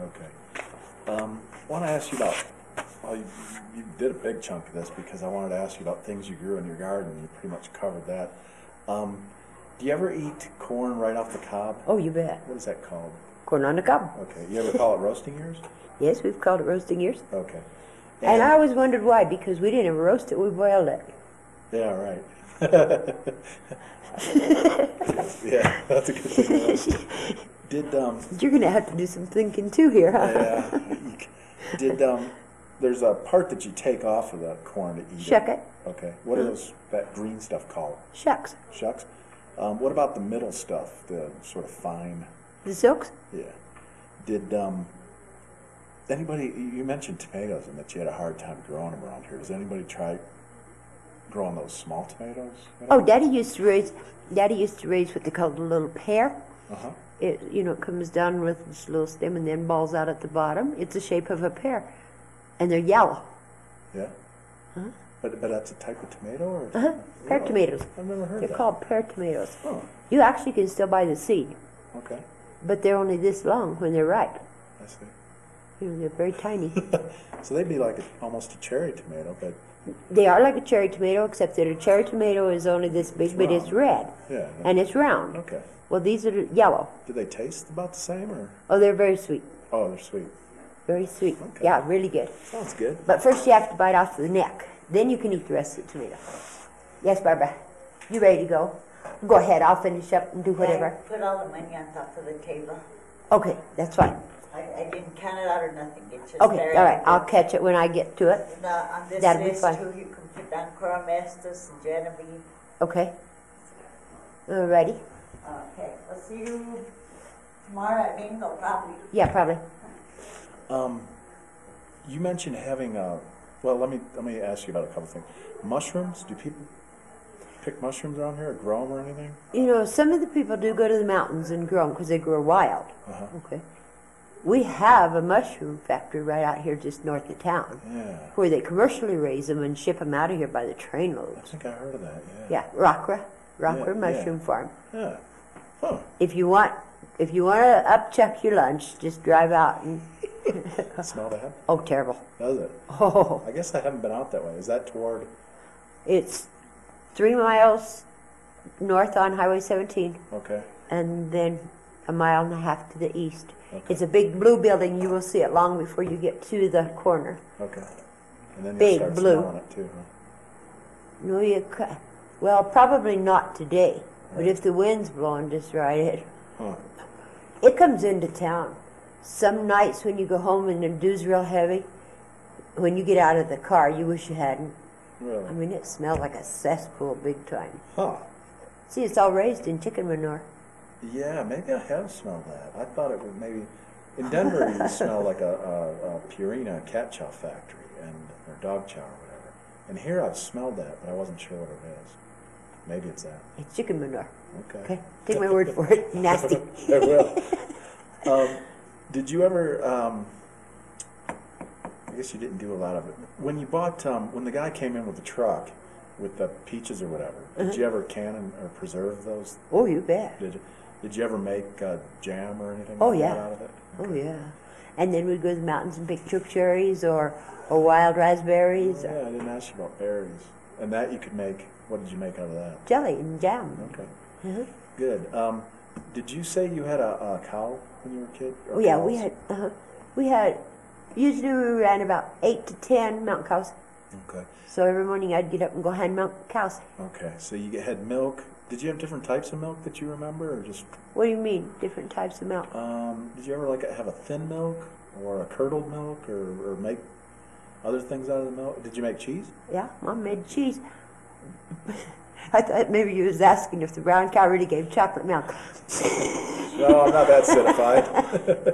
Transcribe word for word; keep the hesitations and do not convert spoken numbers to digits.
Okay. Um, I want to ask you about, well, you, you did a big chunk of this because I wanted to ask you about things you grew in your garden. You pretty much covered that. Um, do you ever eat corn right off the cob? Oh, you bet. What is that called? Corn on the cob. Okay. You ever call it roasting ears? Yes, we've called it roasting ears. Okay. And, And I always wondered why, because we didn't ever roast it, we boiled it. yeah, right. Yeah, that's a good thing. Did um You're going to have to do some thinking too here, huh? yeah, you c- did um there's a part that you take off of the corn to eat Shuck it. it. Okay. What are those that green stuff called? Shucks. Shucks. Um, what about the middle stuff, the sort of fine? The silks? Yeah. Did um anybody? You mentioned tomatoes and that you had a hard time growing them around here. Does anybody try growing those small tomatoes? Oh, Daddy used to raise, Daddy used to raise what they call the little pear. Uh huh. It, you know, it comes down with this little stem and then balls out at the bottom. It's the shape of a pear. And they're yellow. Yeah. Huh? But but that's a type of tomato, or Uh-huh. Pear Really? tomatoes. I've never heard They're that. called pear tomatoes. Oh, You actually can still buy the seed, okay. but they're only this long when they're ripe. I see. You know, they're very tiny. So they'd be like a, almost a cherry tomato, but They are like a cherry tomato, except that a cherry tomato is only this big, but it's red, yeah. and it's round. Okay. Well, these are yellow. Do they taste about the same, or? Oh, they're very sweet. Oh, they're sweet. Very sweet. Okay. Yeah, really good. Sounds good. But first you have to bite off the neck. Then you can eat the rest of the tomato. Yes, Barbara? You ready to go? Go ahead. I'll finish up and do whatever. I put all the money on top of the table. Okay, that's fine. I, I didn't count it out or nothing. It's just Okay, there. all right. I'll catch it when I get to it. Now, on this That'll be list fine. too, you can put down Cora Mestis and Genevieve. Okay. All righty. Okay, I'll see you tomorrow at Bingo, probably. Yeah, probably. Um, you mentioned having a. Well, let me let me ask you about a couple things. Mushrooms. Do people pick mushrooms around here, or grow them, or anything? You know, some of the people do go to the mountains and grow them because they grow wild. Uh-huh. Okay. We have a mushroom factory right out here just north of town Yeah. where they commercially raise them and ship them out of here by the I trainloads. think I heard of that. Yeah. Yeah, Rockra, Rockra Yeah, Mushroom yeah. Farm. Yeah. Huh. If you want, if you want to upchuck your lunch, just drive out and. Smell that? Oh, terrible! Does it? Oh, I guess I haven't been out that way. Is that toward? it's three miles north on Highway seventeen, Okay. and then a mile and a half to the east. Okay. It's a big blue building. You will see it long before you get to the corner. Okay. And then Big you'll start blue. smelling it too, huh? No, you ca- well, probably not today, but if the wind's blowing just right, it Huh. it comes into town. Some nights when you go home and the dew's real heavy, when you get out of the car, you wish you hadn't. Really? I mean, it smells like a cesspool big time. Huh. See, it's all raised in chicken manure. Yeah, maybe I have smelled that. I thought it would maybe. In Denver, you smell like a, a, a Purina cat chow factory and or dog chow or whatever. And here I've smelled that, but I wasn't sure what it is. Maybe it's that. It's chicken manure. Okay. Okay, take my word for it. Nasty. I will. Um, did you ever? Um, I guess you didn't do a lot of it. When you bought, um, when the guy came in with the truck with the peaches or whatever, did Uh-huh. you ever can and, or preserve those? Oh, you bet. Did you, did you ever make uh, jam or anything Oh, like yeah. that out of it? Oh, yeah. And then we'd go to the mountains and pick chook cherries or, or wild raspberries, Yeah, or I didn't ask you about berries. And that you could make. What did you make out of that? jelly and jam. Okay, Uh-huh. good. Um, did you say you had a, a cow when you were a kid? Or Oh, yeah, we cows? had, uh-huh. We had, usually we ran about eight to ten mountain cows. Okay. So every morning I'd get up and go hand milk cows. Okay, so you had milk. Did you have different types of milk that you remember, or just? What do you mean, different types of milk? Um, did you ever like have a thin milk or a curdled milk, or, or make other things out of the milk? Did you make cheese? Yeah, Mom made cheese. I thought maybe you was asking if the brown cow really gave chocolate milk. No, I'm not that certified.